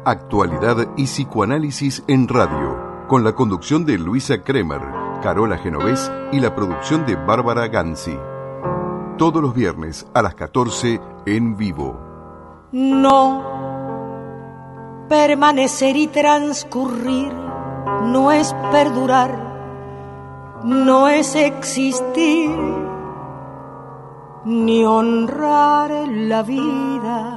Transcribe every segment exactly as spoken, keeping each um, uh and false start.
Actualidad y psicoanálisis en radio, con la conducción de Luisa Kremer, Carola Genovés y la producción de Bárbara Ganzi. Todos los viernes a las catorce en vivo. No, permanecer y transcurrir no es perdurar, no es existir, ni honrar la vida.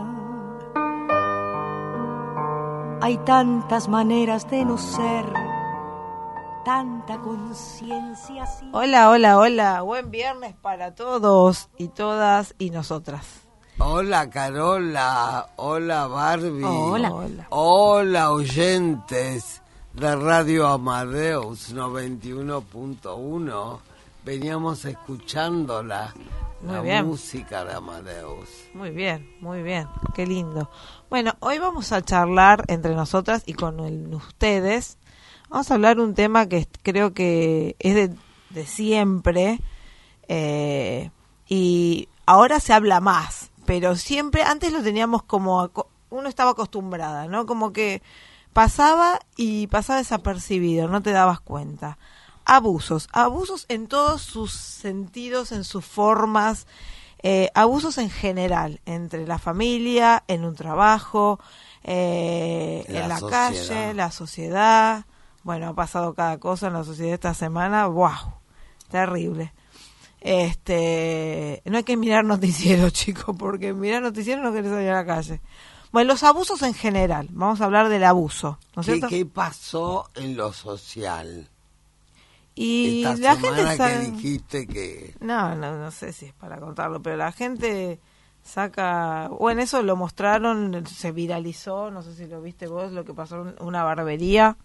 Hay tantas maneras de no ser, tanta conciencia. Sin... Hola, hola, hola. Buen viernes para todos y todas y nosotras. Hola, Carola. Hola, Barbie. Hola. Hola. Hola, oyentes de Radio Amadeus noventa y uno punto uno. Veníamos escuchándola. Muy la bien. Música de Amadeus. Muy bien, muy bien. Qué lindo. Bueno, hoy vamos a charlar entre nosotras y con el, ustedes. Vamos a hablar un tema que creo que es de, de siempre eh, y ahora se habla más, pero siempre, antes lo teníamos como, uno estaba acostumbrada, ¿no? Como que pasaba y pasaba desapercibido, no te dabas cuenta. Abusos, abusos en todos sus sentidos, en sus formas, eh, abusos en general, entre la familia, en un trabajo, eh, la en la sociedad. calle, la sociedad. Bueno, ha pasado cada cosa en la sociedad esta semana, wow, terrible. Este, no hay que mirar noticieros, chicos, porque mirar noticieros no querés salir a la calle. Bueno, los abusos en general, vamos a hablar del abuso, ¿no es ¿Qué, cierto? ¿Qué pasó en lo social? Y Esta la semana gente sabe... que dijiste que... No, no, no sé si es para contarlo, pero la gente saca... Bueno, eso lo mostraron, se viralizó, no sé si lo viste vos, lo que pasó en una barbería,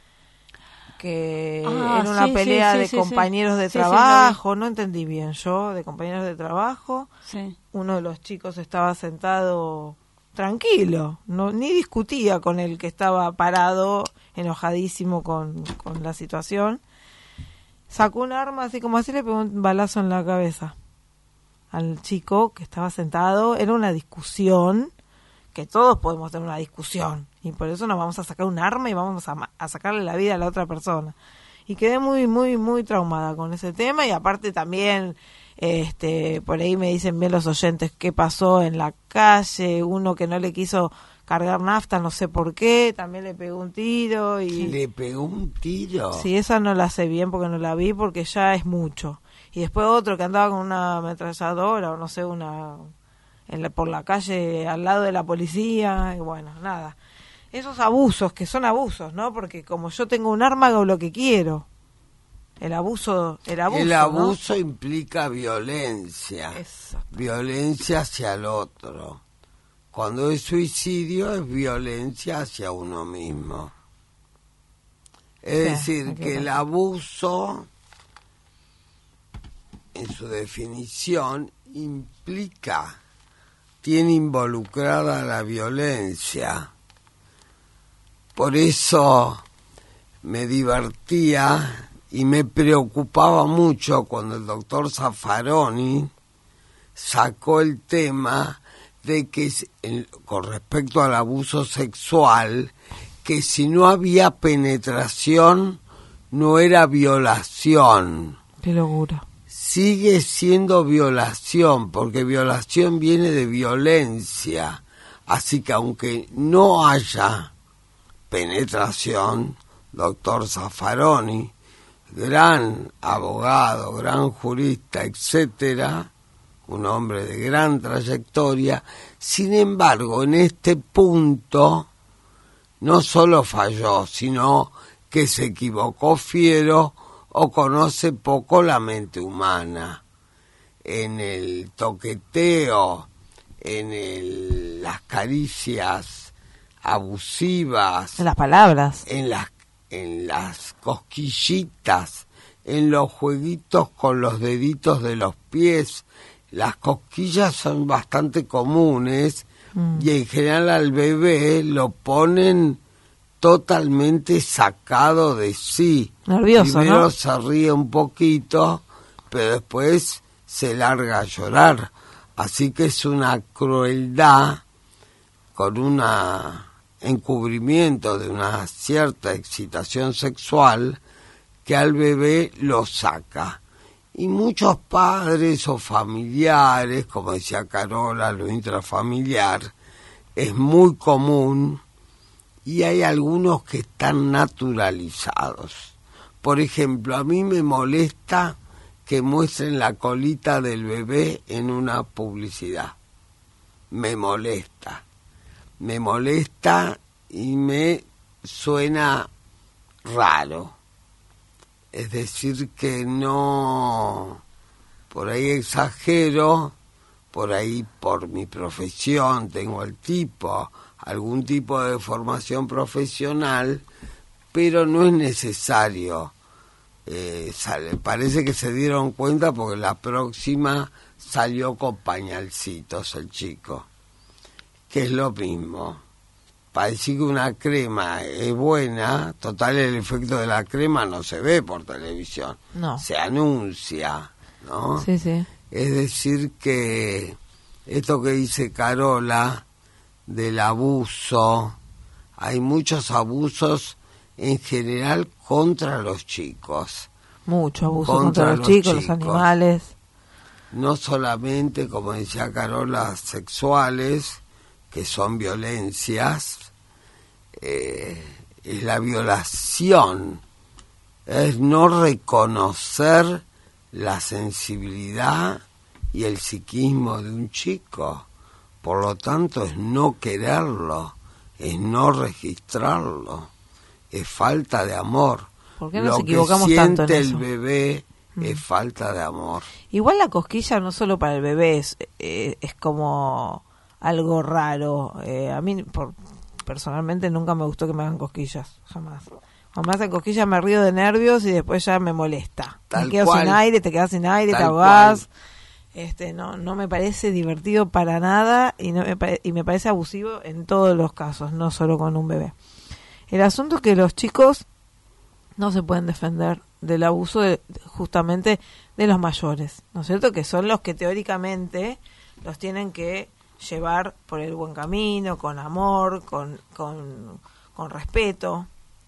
que Ah, era una sí, pelea sí, de sí, compañeros sí. de Sí, sí, lo trabajo, no entendí bien yo, de compañeros de trabajo. Sí. Uno de los chicos estaba sentado tranquilo, no ni discutía con el que estaba parado, enojadísimo con, con la situación. Sacó un arma, así como así, le pegó un balazo en la cabeza al chico que estaba sentado. Era una discusión, que todos podemos tener una discusión, y por eso nos vamos a sacar un arma y vamos a, a sacarle la vida a la otra persona. Y quedé muy, muy, muy traumada con ese tema, y aparte también, este, por ahí me dicen bien los oyentes qué pasó en la calle, uno que no le quiso cargar nafta, no sé por qué, también le pegó un tiro y... ¿Le pegó un tiro? Sí, esa no la sé bien porque no la vi, porque ya es mucho. Y después otro que andaba con una ametralladora o no sé, una en la, por la calle al lado de la policía, y bueno, nada. Esos abusos, que son abusos, ¿no? Porque como yo tengo un arma, hago lo que quiero. El abuso, el abuso, El abuso ¿no? implica violencia. Exacto. Violencia hacia el otro. Cuando es suicidio es violencia hacia uno mismo. Es Sí, decir, que el abuso, en su definición, implica, tiene involucrada la violencia. Por eso me divertía y me preocupaba mucho cuando el doctor Zaffaroni sacó el tema de que con respecto al abuso sexual, que si no había penetración no era violación. Qué locura. Sigue siendo violación, porque violación viene de violencia. Así que aunque no haya penetración, doctor Zaffaroni, gran abogado, gran jurista, etcétera, un hombre de gran trayectoria, sin embargo, en este punto no solo falló, sino que se equivocó fiero o conoce poco la mente humana. En el toqueteo, en el, las caricias abusivas, En las palabras. en las, en las cosquillitas, en los jueguitos con los deditos de los pies. Las cosquillas son bastante comunes mm. y en general al bebé lo ponen totalmente sacado de sí. Nervioso, Primero ¿no? se ríe un poquito, pero después se larga a llorar. Así que es una crueldad con una encubrimiento de una cierta excitación sexual que al bebé lo saca. Y muchos padres o familiares, como decía Carola, lo intrafamiliar, es muy común y hay algunos que están naturalizados. Por ejemplo, a mí me molesta que muestren la colita del bebé en una publicidad. Me molesta. Me molesta y me suena raro. Es decir, que no, por ahí exagero, por ahí por mi profesión tengo el tipo, algún tipo de formación profesional, pero no es necesario. Eh, sale, parece que se dieron cuenta porque la próxima salió con pañalcitos el chico, que es lo mismo. Para decir que una crema es buena, total el efecto de la crema no se ve por televisión, no. Se anuncia, ¿no? Sí, sí. Es decir que esto que dice Carola del abuso, hay muchos abusos en general contra los chicos. Mucho abuso contra, contra los, los chicos, chicos, los animales. No solamente, como decía Carola, sexuales, que son violencias, eh, es la violación, es no reconocer la sensibilidad y el psiquismo de un chico, por lo tanto es no quererlo, es no registrarlo, es falta de amor. ¿Por qué nos lo equivocamos que tanto en siente eso? El bebé mm. es falta de amor. Igual la cosquilla no solo para el bebé es, eh, es como algo raro. Eh, a mí, por, personalmente, nunca me gustó que me hagan cosquillas, jamás. Cuando me hacen cosquillas me río de nervios y después ya me molesta. Tal me quedo cual. sin aire, te quedas sin aire, Tal te ahogás. cual. Este, no, no me parece divertido para nada y, no me pare- y me parece abusivo en todos los casos, no solo con un bebé. El asunto es que los chicos no se pueden defender del abuso de, justamente de los mayores, ¿no es cierto? Que son los que teóricamente los tienen que llevar por el buen camino, con amor, con, con, con respeto,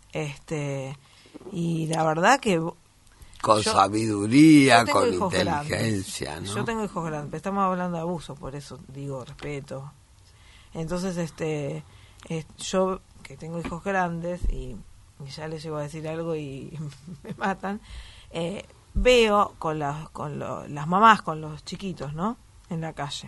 este, y la verdad que con yo, sabiduría, yo con grandes, inteligencia, ¿no? Yo tengo hijos grandes, estamos hablando de abuso, por eso digo respeto. Entonces, este, eh, yo que tengo hijos grandes y, y ya les llego a decir algo y me matan, eh, veo con las con lo, las mamás con los chiquitos, ¿no? En la calle.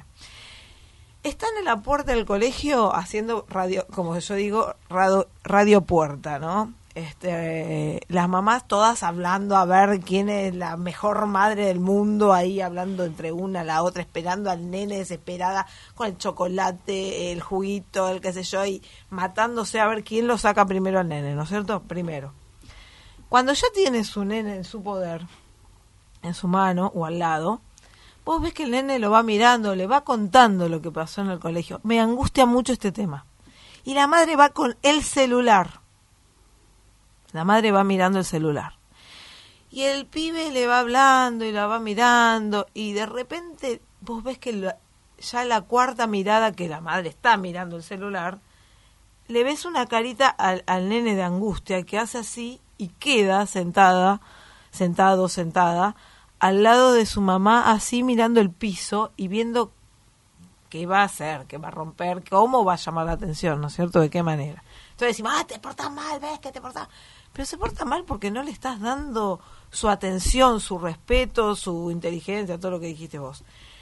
Están en la puerta del colegio haciendo radio, como yo digo, radio, radio puerta, ¿no? Este, las mamás todas hablando a ver quién es la mejor madre del mundo, ahí hablando entre una a la otra, esperando al nene desesperada con el chocolate, el juguito, el qué sé yo, y matándose a ver quién lo saca primero al nene, ¿no es cierto? Primero. Cuando ya tiene su nene en su poder, en su mano o al lado, vos ves que el nene lo va mirando, le va contando lo que pasó en el colegio. Me angustia mucho este tema. Y la madre va con el celular. La madre va mirando el celular. Y el pibe le va hablando y la va mirando. Y de repente vos ves que la, ya la cuarta mirada que la madre está mirando el celular, le ves una carita al, al nene de angustia que hace así y queda sentada, sentado, sentada, al lado de su mamá, así mirando el piso y viendo qué va a hacer, qué va a romper, cómo va a llamar la atención, ¿no es cierto? ¿De qué manera? Entonces decimos, ah, te portas mal, ves que te portas... Pero se porta mal porque no le estás dando su atención, su respeto, su inteligencia, todo lo que dijiste vos.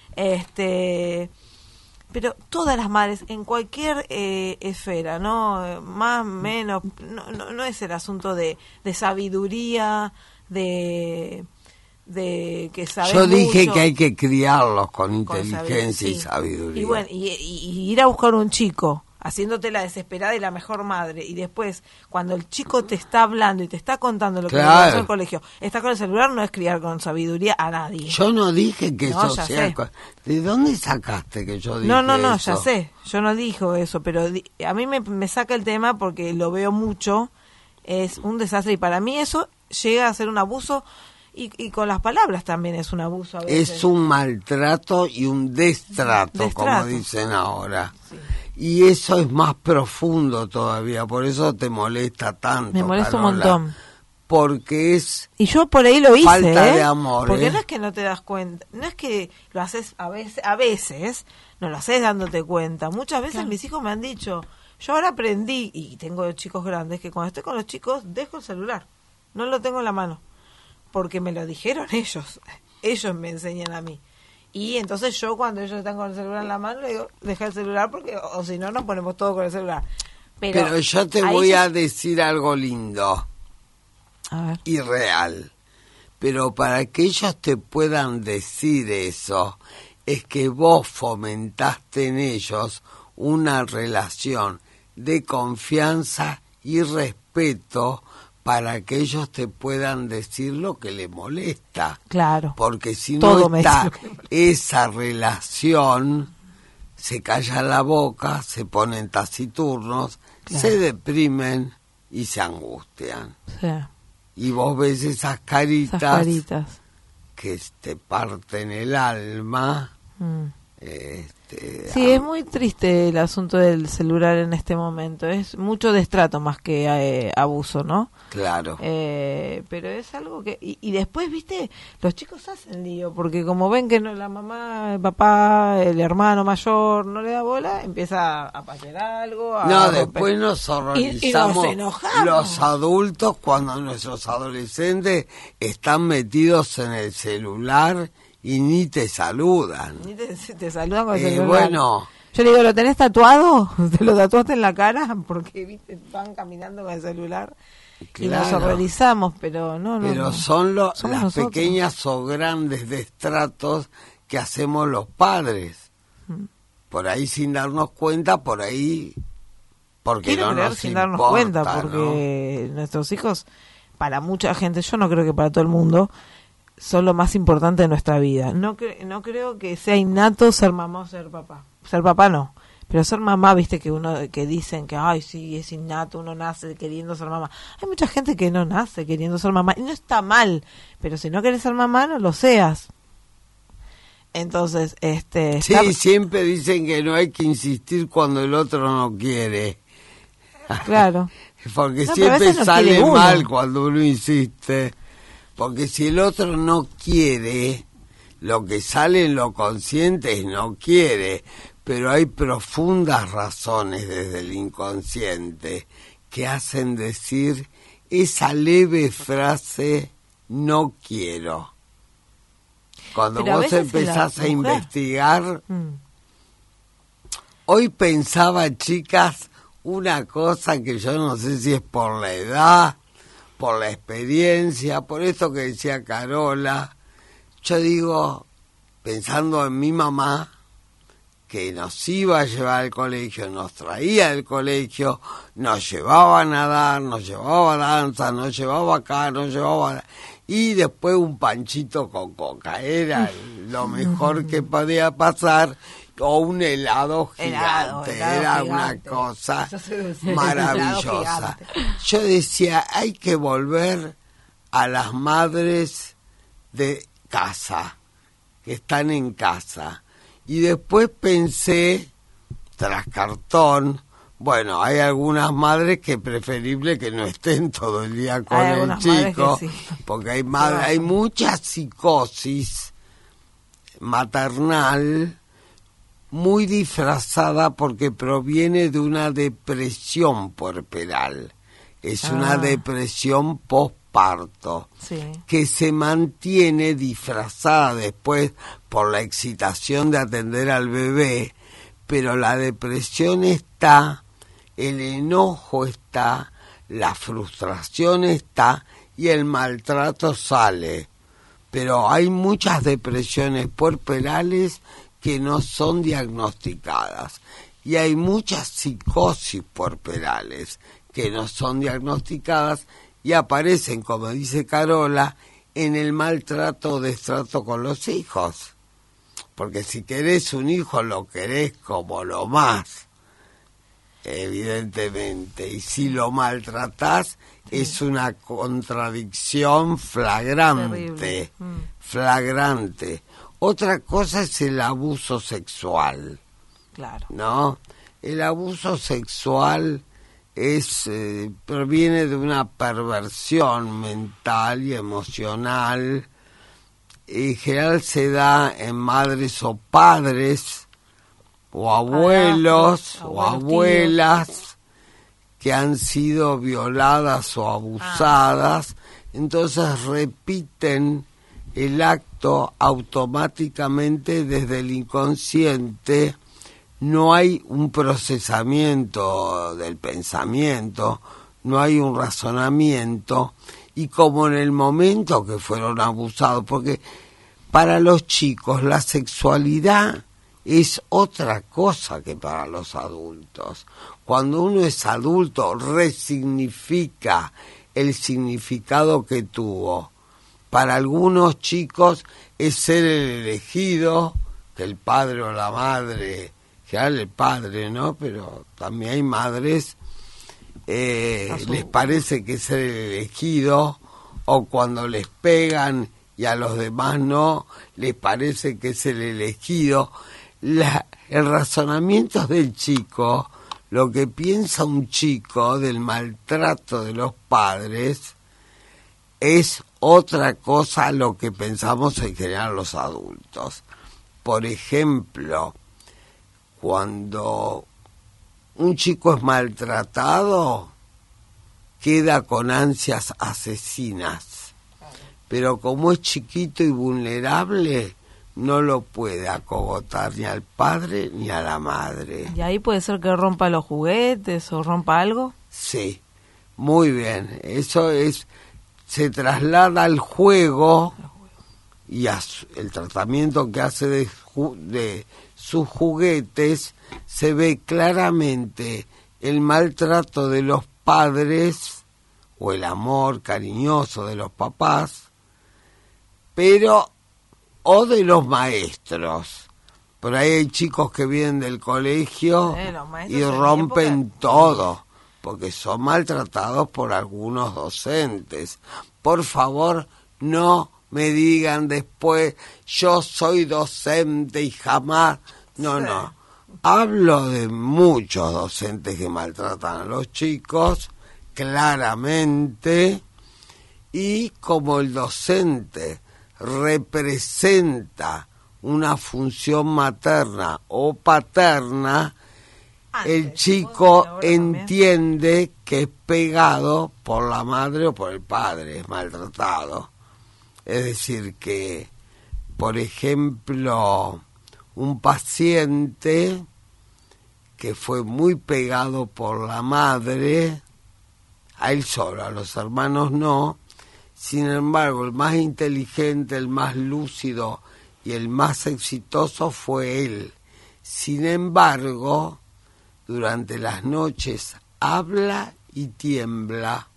Este, pero todas las madres, en cualquier eh, esfera, ¿no? Más, menos, no, no, no es el asunto de, de sabiduría, de... de que sabes Yo dije mucho, que hay que criarlos con con inteligencia sabiduría, y sí. sabiduría. Y bueno, y, y, y ir a buscar un chico haciéndote la desesperada y la mejor madre, y después cuando el chico te está hablando y te está contando lo que Claro. le pasó al colegio, está con el celular, no es criar con sabiduría a nadie. Yo no dije que No, eso ya sea... sé. co- ¿De dónde sacaste que yo dije No, no, no, eso? ya sé, yo no dijo eso, pero di- a mí me, me saca el tema porque lo veo mucho, es un desastre, y para mí eso llega a ser un abuso, y, y con las palabras también es un abuso a veces. Es un maltrato y un destrato, Destrato. como dicen ahora. Sí. Y eso es más profundo todavía, por eso te molesta tanto. Me molesta Carola, un montón. Porque es y yo por ahí lo hice, falta ¿eh? de amor. Porque ¿eh? no es que no te das cuenta, no es que lo haces a veces, a veces no lo haces dándote cuenta. Muchas veces Claro. mis hijos me han dicho, yo ahora aprendí, y tengo chicos grandes, que cuando estoy con los chicos dejo el celular, no lo tengo en la mano, porque me lo dijeron ellos, ellos me enseñan a mí. Y entonces yo cuando ellos están con el celular en la mano le digo, deja el celular porque o, o si no nos ponemos todo con el celular. Pero, Pero yo te ahí voy yo- a decir algo lindo A ver. y real. Pero para que ellos te puedan decir eso, es que vos fomentaste en ellos una relación de confianza y respeto para que ellos te puedan decir lo que les molesta. Claro. Porque si Todo no me está dice lo que me esa relación, se calla la boca, se ponen taciturnos, Claro. se deprimen y se angustian. Sí, Y vos ves esas caritas, esas caritas. que te parten el alma. Mm. Este, Sí, es muy triste el asunto del celular en este momento. Es mucho destrato más que eh, abuso, ¿no? claro. Eh, pero es algo que... Y, y después, viste, los chicos hacen lío, porque como ven que no, la mamá, el papá, el hermano mayor no le da bola, empieza a patear algo. A No, romper. después nos Y- horrorizamos y nos enojamos. los adultos cuando nuestros adolescentes están metidos en el celular y ni te saludan. Ni te, te saludan con el Eh, celular. bueno, Yo le digo, ¿lo tenés tatuado? ¿Te lo tatuaste en la cara? Porque, viste, van caminando con el celular y nos claro. horrorizamos, pero no, no. Pero no. son lo- Somos las nosotros. pequeñas o grandes destratos que hacemos los padres. Mm. Por ahí sin darnos cuenta, por ahí porque Quiero no creer nos sin importa, darnos cuenta, ¿no? porque nuestros hijos, para mucha gente, yo no creo que para todo el mundo, son lo más importante de nuestra vida. No, cre- no creo que sea innato ser mamá o ser papá. Ser papá no, pero ser mamá, viste que uno que dicen que ay sí es innato, uno nace queriendo ser mamá. Hay mucha gente que no nace queriendo ser mamá y no está mal, pero si no querés ser mamá no lo seas. Entonces, este, Sí, está- siempre dicen que no hay que insistir cuando el otro no quiere. claro. Porque No, pero a siempre veces no sale quiere uno. mal cuando uno insiste. Porque si el otro no quiere, lo que sale en lo consciente es no quiere. Pero hay profundas razones desde el inconsciente que hacen decir esa leve frase no quiero. Cuando Pero a vos veces en la empezás a mujer- investigar, Mm. hoy pensaba, chicas, una cosa que yo no sé si es por la edad, por la experiencia, por esto que decía Carola. Yo digo, pensando en mi mamá, que nos iba a llevar al colegio, nos traía al colegio, nos llevaba a nadar, nos llevaba a danza, nos llevaba acá, nos llevaba... Y después un panchito con coca, era lo mejor que podía pasar, o un helado gigante, Helado, helado era gigante. una cosa Yo soy de- helado maravillosa. gigante. Yo decía, hay que volver a las madres de casa, que están en casa. Y después pensé, tras cartón, bueno, hay algunas madres que es preferible que no estén todo el día con Hay el algunas madres chico, que sí. porque hay madre, hay mucha psicosis maternal muy disfrazada porque proviene de una depresión puerperal. Es una Ah. depresión postparto Sí. que se mantiene disfrazada después por la excitación de atender al bebé, pero la depresión está, el enojo está, la frustración está y el maltrato sale. Pero hay muchas depresiones puerperales que no son diagnosticadas y hay muchas psicosis puerperales que no son diagnosticadas y aparecen, como dice Carola, en el maltrato o destrato con los hijos. Porque si querés un hijo, lo querés como lo más, evidentemente. Y si lo maltratás, sí, es una contradicción flagrante, Terrible. Mm. flagrante. Otra cosa es el abuso sexual, Claro. ¿no? el abuso sexual es eh, proviene de una perversión mental y emocional. En general se da en madres o padres o abuelos ah, o abuelos, abuelas tíos. que han sido violadas o abusadas, ah. entonces repiten el acto automáticamente desde el inconsciente. No hay un procesamiento del pensamiento, no hay un razonamiento, y como en el momento que fueron abusados, porque para los chicos la sexualidad es otra cosa que para los adultos. Cuando uno es adulto, resignifica el significado que tuvo. Para algunos chicos es ser el elegido, que el padre o la madre, ya el padre, ¿no? Pero también hay madres, eh, les parece que es ser el elegido, o cuando les pegan y a los demás no, les parece que es el elegido. La, el razonamiento del chico, lo que piensa un chico del maltrato de los padres, es otra cosa a lo que pensamos en general los adultos. Por ejemplo, cuando un chico es maltratado, queda con ansias asesinas, pero como es chiquito y vulnerable, no lo puede acogotar ni al padre ni a la madre. ¿Y ahí puede ser que rompa los juguetes o rompa algo? Sí, muy bien. Eso es, se traslada al juego y a su, el tratamiento que hace de, de sus juguetes. Se ve claramente el maltrato de los padres o el amor cariñoso de los papás, pero o de los maestros. Por ahí hay chicos que vienen del colegio eh, y rompen todo, porque son maltratados por algunos docentes. Por favor, no me digan después, yo soy docente y jamás... No, sí. no. Hablo de muchos docentes que maltratan a los chicos, claramente, y como el docente representa una función materna o paterna, Antes, el chico entiende también que es pegado por la madre o por el padre, es maltratado. Es decir que, por ejemplo, un paciente que fue muy pegado por la madre, a él solo, a los hermanos no. Sin embargo, el más inteligente, el más lúcido y el más exitoso fue él. Sin embargo, durante las noches habla y tiembla,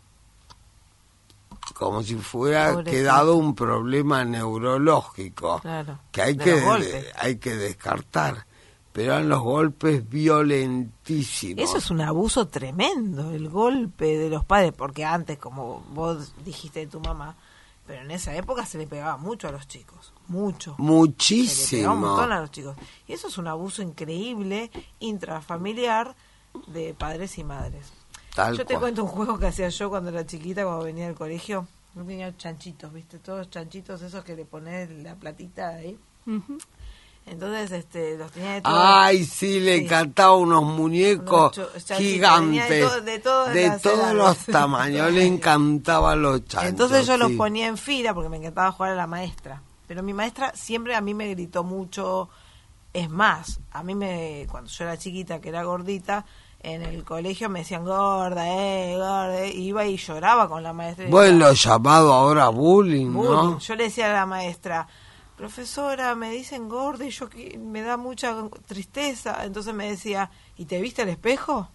como si fuera Pobrecito. quedado un problema neurológico, claro, que hay que de, hay que descartar. Pero eran los golpes violentísimos. Eso es un abuso tremendo, el golpe de los padres, porque antes, como vos dijiste de tu mamá, pero en esa época se le pegaba mucho a los chicos, mucho. Muchísimo. Se le pegaba un montón a los chicos. Y eso es un abuso increíble, intrafamiliar, de padres y madres. Tal yo te cual. cuento un juego que hacía yo cuando era chiquita, cuando venía del colegio. Yo tenía chanchitos, ¿viste? Todos chanchitos esos que le pones la platita ahí. Uh-huh. Entonces, este, los tenía de todos. Ay, sí, le encantaba unos muñecos unos gigantes. De, to, de, todas de las todos edades. los tamaños, le encantaban los chanchos. Entonces yo sí. los ponía en fila porque me encantaba jugar a la maestra. Pero mi maestra siempre a mí me gritó mucho. Es más, a mí me, cuando yo era chiquita, que era gordita, en el colegio me decían gorda, eh, gorda, eh, iba y lloraba con la maestra. Bueno, lo llamado ahora bullying, bullying, ¿no? Yo le decía a la maestra, profesora, me dicen gorda y yo me da mucha tristeza. Entonces me decía, ¿y te viste al espejo?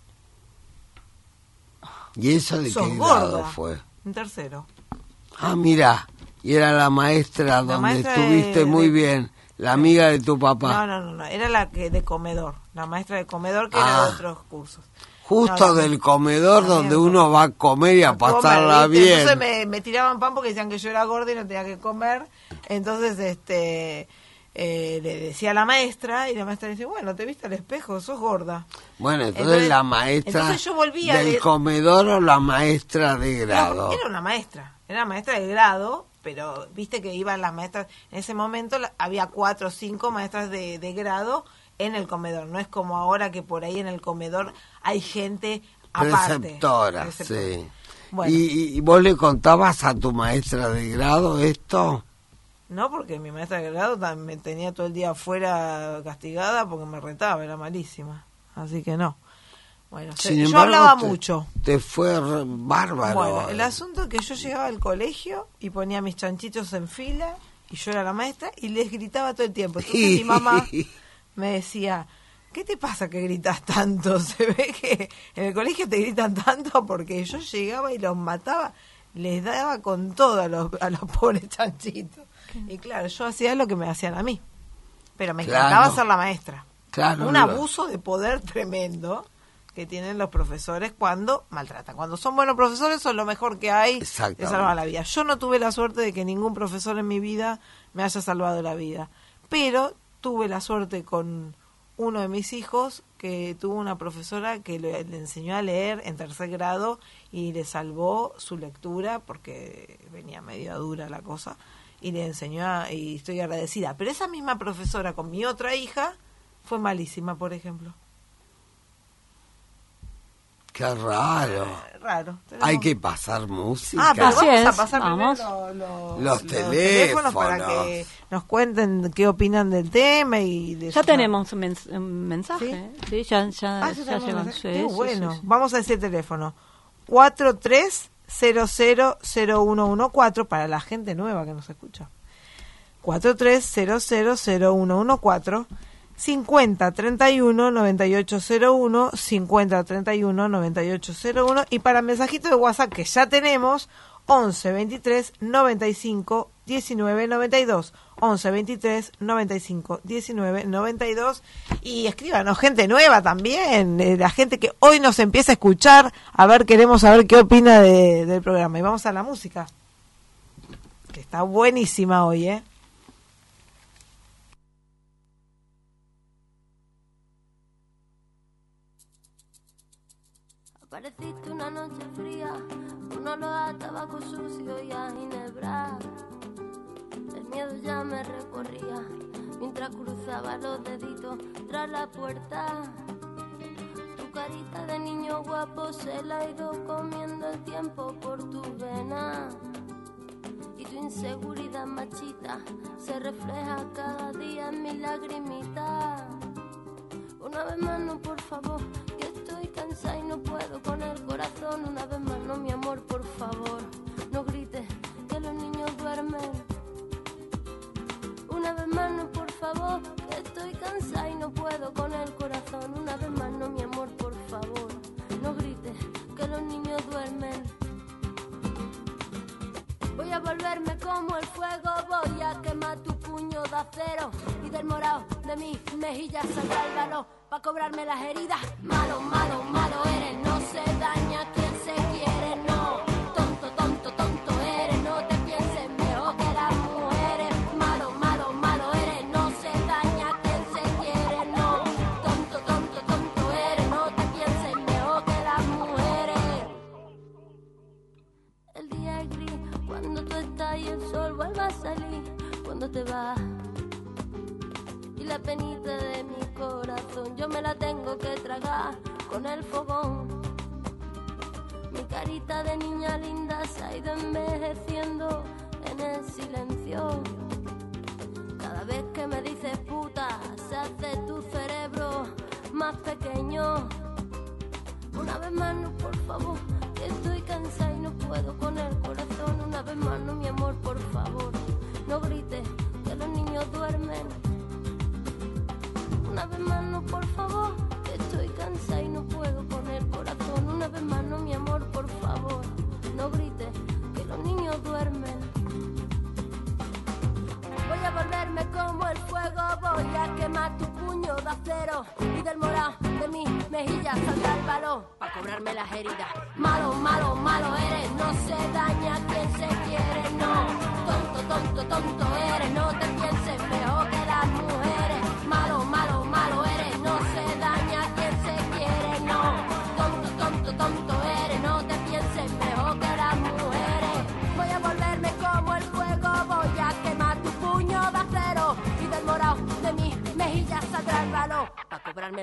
¿Y eso de Sos qué gorda. grado fue? En tercero. Ah, mira, y era la maestra la donde maestra estuviste de, muy de, bien, la amiga de tu papá. No, no, no, no, era la que de comedor, la maestra de comedor que ah. era de otros cursos. Justo no, del comedor donde uno va a comer y a, a pasarla comer, bien. Entonces me, me tiraban pan porque decían que yo era gorda y no tenía que comer. Entonces, este, eh, le decía a la maestra, y la maestra le dice, bueno, ¿te viste al espejo? Sos gorda. Bueno, entonces, Entonces- la maestra entonces yo volvía del de- comedor o la maestra de No, grado. era una maestra, era una maestra de grado, pero viste que iban las maestras, en ese momento la- había cuatro o cinco maestras de, de grado en el comedor, no es como ahora que por ahí en el comedor hay gente aparte. Preceptora, Preceptora. sí. Bueno, ¿Y, ¿Y vos le contabas a tu maestra de grado esto? no, porque mi maestra de grado tam- me tenía todo el día afuera castigada porque me retaba, era malísima, así que no. Bueno, se- Sin yo embargo, hablaba te- mucho. Te fue re- bárbaro. Bueno, el asunto es que yo llegaba al colegio y ponía mis chanchitos en fila y yo era la maestra y les gritaba todo el tiempo. Entonces mi mamá me decía, ¿qué te pasa que gritas tanto? Se ve que en el colegio te gritan tanto porque yo llegaba y los mataba, les daba con todo a los, a los pobres chanchitos. Y claro, yo hacía lo que me hacían a mí, pero me Claro. encantaba ser la maestra. Claro, Un no. abuso de poder tremendo que tienen los profesores cuando maltratan. Cuando son buenos profesores son lo mejor que hay, te Exactamente. salvan la vida. Yo no tuve la suerte de que ningún profesor en mi vida me haya salvado la vida, pero tuve la suerte con uno de mis hijos que tuvo una profesora que le, le enseñó a leer en tercer grado y le salvó su lectura porque venía medio dura la cosa y le enseñó a, y estoy agradecida. Pero esa misma profesora con mi otra hija fue malísima, por ejemplo. Qué raro. Raro. Tenemos- Hay que pasar música. Ah, pero Así vamos a es, pasar vamos. primero lo- lo- Los teléfonos. para que nos cuenten qué opinan del tema y de Ya su- tenemos un, mens- un mensaje. Sí, ya, ya, Ah, ya tenemos llegan. mensaje. Sí, Qué sí, bueno. sí, sí. Vamos a decir teléfono. cuatro tres cero cero cero uno uno cuatro para la gente nueva que nos escucha. cuatro tres cero cero cero uno uno cuatro cincuenta treinta y uno noventa y ocho cero uno cincuenta treinta y uno noventa y ocho cero uno y para mensajito de WhatsApp que ya tenemos once veintitrés noventa y cinco diecinueve noventa y dos once veintitrés noventa y cinco diecinueve noventa y dos y escríbanos gente nueva también, eh, la gente que hoy nos empieza a escuchar, a ver, queremos saber qué opina de- del programa y vamos a la música que está buenísima hoy, ¿eh? Apareciste una noche fría, un olor a tabaco sucio y a ginebra. El miedo ya me recorría mientras cruzaba los deditos tras la puerta. Tu carita de niño guapo se la ha ido comiendo el tiempo por tus venas. Y tu inseguridad machita se refleja cada día en mis lagrimitas. Una vez más no, por favor, que estoy cansada y no puedo con el corazón. Una vez más no, mi amor, por favor, no grites que los niños duermen. Una vez más no, por favor, que estoy cansada y no puedo con el corazón. Una vez más no, mi amor, por favor, no grites que los niños duermen. Voy a volverme como el fuego, voy a quemar tu puño de acero y del morado de mis mejillas saldrá el valor pa' cobrarme las heridas. Malo, malo, malo eres, no se daña quien se quiere, no. Tonto, tonto, tonto eres, no te pienses mejor que las mujeres. Malo, malo, malo eres, no se daña quien se quiere, no. Tonto, tonto, tonto eres, no te pienses mejor que las mujeres. El día es gris cuando tú estás y el sol vuelve a salir cuando te vas. Y la penita de mi corazón yo me la tengo que tragar con el fogón. Mi carita de niña linda se ha ido envejeciendo en el silencio. Cada vez que me dices puta se hace tu cerebro más pequeño. Una vez más no, por favor, que estoy cansada y no puedo con el corazón. Una vez más no, mi amor, por favor, no grites que los niños duermen. Una vez más no, por favor, que estoy cansada y no puedo con el corazón. Una vez más no, mi amor, por favor, no grites que los niños duermen. Voy a volverme como el fuego, voy a quemar tu puño de acero y del morado de mis mejillas saldrá el valor pa' cobrarme las heridas. Malo, malo, malo eres, no se daña quien se quiere, no. Tonto, tonto, tonto eres, no te pienses mejor que las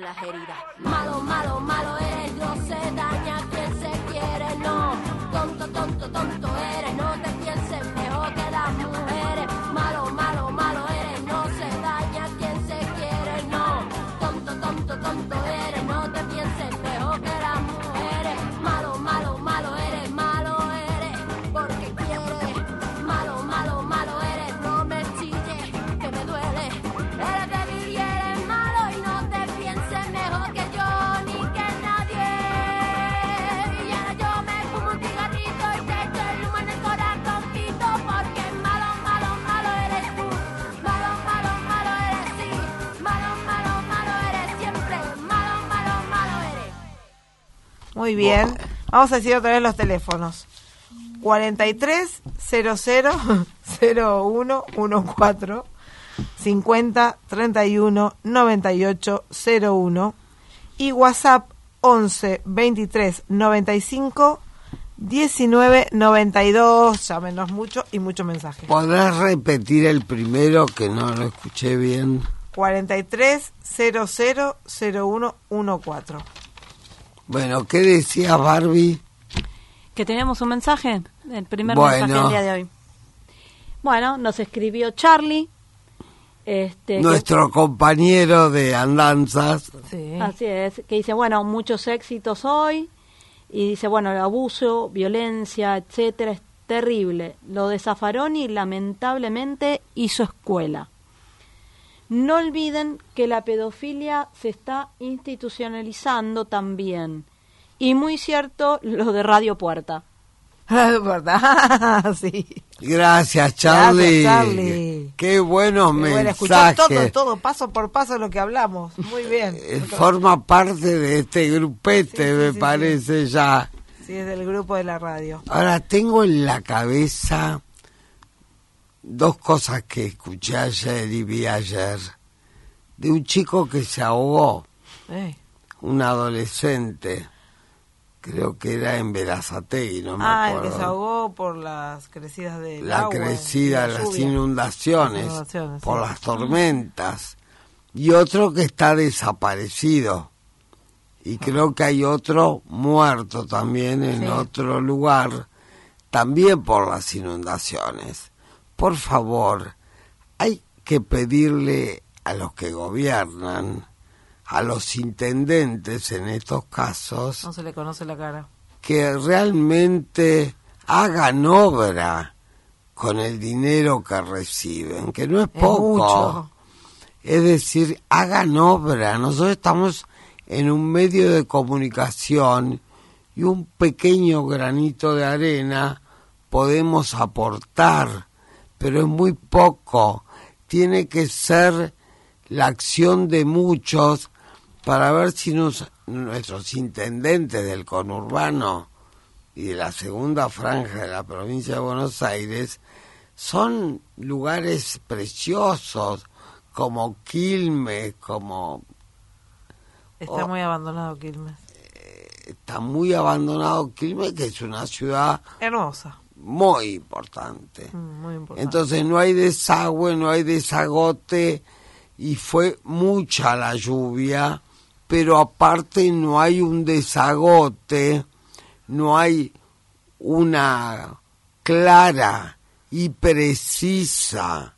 las heridas. Malo, malo, malo eres, no se daña quien se quiere, no. Tonto, tonto, tonto eres, no te pienses mejor que las mujeres. Malo, malo, malo eres, no se daña quien se quiere, no. Tonto, tonto, tonto eres, no te pienses mejor que las mujeres. Malo, malo, malo eres, malo eres, porque quieres. Malo, malo, malo eres, no me chilles, que me duele. Eres débil y eres malo y no te pienses mejor que yo ni que nadie. Y ahora yo me fumo un cigarrito y te echo el humo en el corazoncito, porque malo, malo, malo eres tú. Malo, malo, malo eres sí. Malo, malo, malo eres siempre. Malo, malo, malo eres. Muy bien. Vamos a decir otra vez los teléfonos. cuarenta y tres cero cero cero uno catorce, cincuenta treinta y uno noventa y ocho cero uno y WhatsApp once veintitrés noventa y cinco diecinueve noventa y dos. Llámenos mucho y mucho mensaje. ¿Podrás repetir el primero que no lo escuché bien? cuarenta y tres cero cero cero uno catorce. Bueno, ¿qué decías, Barbie? Que tenemos un mensaje, el primer Bueno. mensaje del día de hoy. Bueno, nos escribió Charlie. Este, Nuestro compañero de andanzas. Sí. que, así es, que dice, bueno, muchos éxitos hoy. Y dice, bueno, el abuso, violencia, etcétera, es terrible. Lo de Zaffaroni lamentablemente hizo escuela. No olviden que la pedofilia se está institucionalizando también. Y muy cierto lo de Radio Puerta. ¿Verdad? Sí. Gracias, Charlie. Gracias, Charlie. Qué buenos Qué bueno, mensajes. escuchar todo, todo, paso por paso lo que hablamos. Muy bien. Eh, Forma parte de este grupete, Sí, sí, me sí, parece ya. Sí, es del grupo de la radio. Ahora, tengo en la cabeza dos cosas que escuché ayer y vi ayer. De un chico que se ahogó, Eh. un adolescente, creo que era en Berazategui, no me Ah, el acuerdo. que se ahogó por las crecidas del la agua, crecida, de la las lluvia. inundaciones, Las inundaciones, por sí. las tormentas, y otro que está desaparecido. Y creo que hay otro muerto también en Sí. otro lugar, también por las inundaciones. Por favor, hay que pedirle a los que gobiernan, a los intendentes en estos casos, No se le conoce la cara. que realmente hagan obra con el dinero que reciben, que no es Es poco. mucho. Es decir, hagan obra. Nosotros estamos en un medio de comunicación y un pequeño granito de arena podemos aportar, pero es muy poco. Tiene que ser la acción de muchos para ver si nos, nuestros intendentes del conurbano y de la segunda franja de la provincia de Buenos Aires son lugares preciosos, como Quilmes, como... Está Oh. muy abandonado Quilmes. Está muy abandonado Quilmes, que es una ciudad Hermosa. muy importante. Mm, muy importante. Entonces no hay desagüe, no hay desagote, y fue mucha la lluvia, pero aparte no hay un desagote, no hay una clara y precisa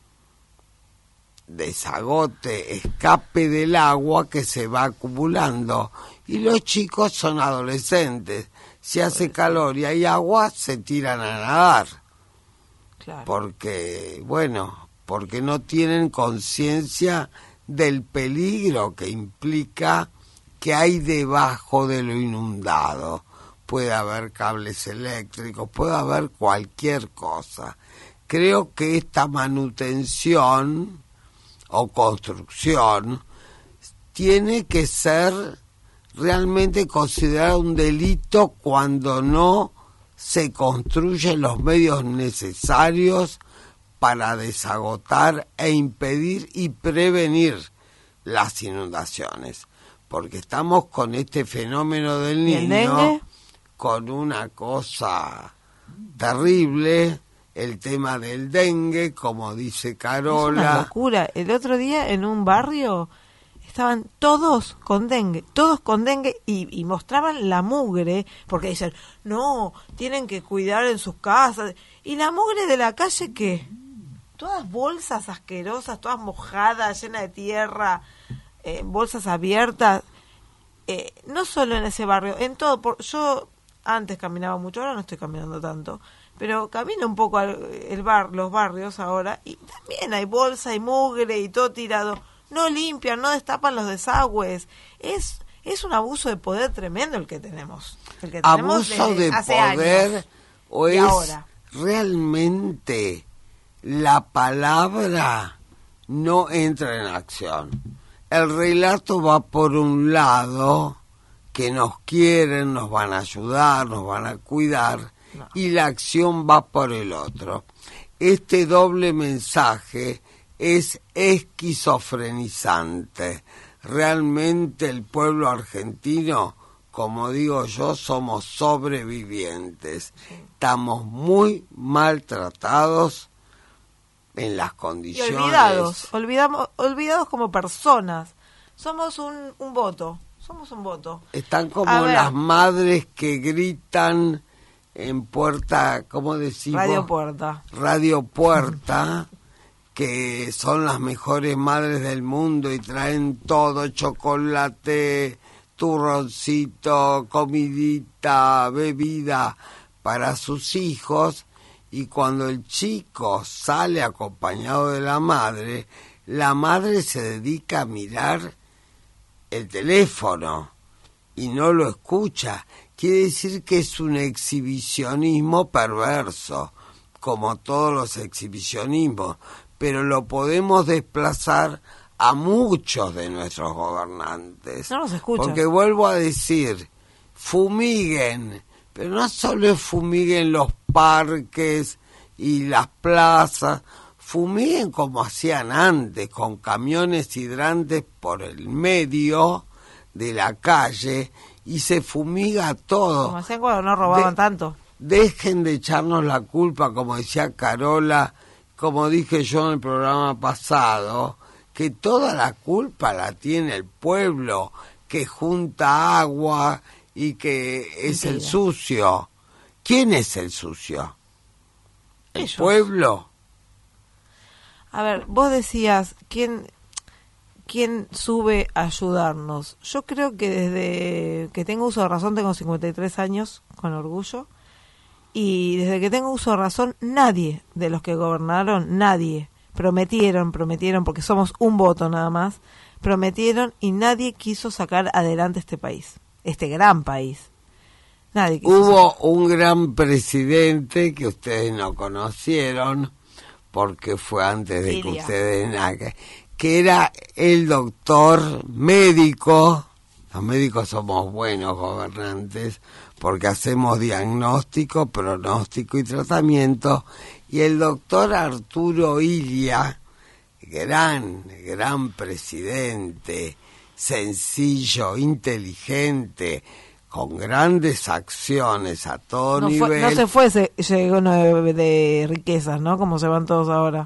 desagote, escape del agua que se va acumulando. Y los chicos son adolescentes. Si hace calor y hay agua, se tiran a nadar. Claro. Porque, bueno, porque no tienen conciencia del peligro que implica que hay debajo de lo inundado. Puede haber cables eléctricos, puede haber cualquier cosa. Creo que esta manutención o construcción tiene que ser realmente considerada un delito cuando no se construyen los medios necesarios para desagotar e impedir y prevenir las inundaciones, porque estamos con este fenómeno del ¿Y el niño, dengue? con una cosa terrible, el tema del dengue, como dice Es una Carola. locura. El otro día en un barrio estaban todos con dengue, todos con dengue y, y mostraban la mugre, porque dicen, no, tienen que cuidar en sus casas. ¿Y la mugre de la calle qué? Todas bolsas asquerosas, todas mojadas, llenas de tierra, eh, bolsas abiertas. Eh, no solo en ese barrio, en todo. Por, yo antes caminaba mucho, ahora no estoy caminando tanto, pero camino un poco al, el bar, los barrios ahora, y también hay bolsa y mugre y todo tirado. No limpian, no destapan los desagües. Es es un abuso de poder tremendo el que tenemos. El que tenemos abuso de hace poder años, o y es ahora. Realmente la palabra no entra en acción. El relato va por un lado, que nos quieren, nos van a ayudar, nos van a cuidar, no. Y la acción va por el otro. Este doble mensaje es esquizofrenizante. Realmente el pueblo argentino, como digo yo, somos sobrevivientes. Estamos muy maltratados en las condiciones. Y olvidados, olvidamos, olvidados como personas. Somos un, un voto, somos un voto. Están como las madres que gritan en puerta, ¿cómo decimos? Radio Puerta. Radio Puerta, que son las mejores madres del mundo y traen todo, chocolate, turroncito, comidita, bebida para sus hijos. Y cuando el chico sale acompañado de la madre, la madre se dedica a mirar el teléfono y no lo escucha. Quiere decir que es un exhibicionismo perverso, como todos los exhibicionismos, pero lo podemos desplazar a muchos de nuestros gobernantes. No los escucha. Porque vuelvo a decir, fumiguen, pero no solo fumiguen los parques y las plazas, fumiguen como hacían antes, con camiones hidrantes por el medio de la calle y se fumiga todo. Como hacían cuando no robaban de, tanto. Dejen de echarnos la culpa, como decía Carola, como dije yo en el programa pasado, que toda la culpa la tiene el pueblo, que junta agua y que es el sucio. ¿Quién es el sucio? ¿El Ellos. Pueblo? A ver, vos decías, ¿quién, ¿quién sube a ayudarnos? Yo creo que desde que tengo uso de razón, tengo cincuenta y tres años, con orgullo, y desde que tengo uso de razón, nadie de los que gobernaron, nadie, prometieron, prometieron, porque somos un voto nada más, prometieron y nadie quiso sacar adelante este país, este gran país. Nadie quiso Hubo sacar. un gran presidente que ustedes no conocieron, porque fue antes de Ilia. que ustedes, que era el doctor médico. Los médicos somos buenos gobernantes porque hacemos diagnóstico, pronóstico y tratamiento. Y el doctor Arturo Ilia, gran, gran presidente, sencillo, inteligente, con grandes acciones a todo no nivel. Fue, no se fue se, lleno de, de riquezas, ¿no? Como se van todos ahora.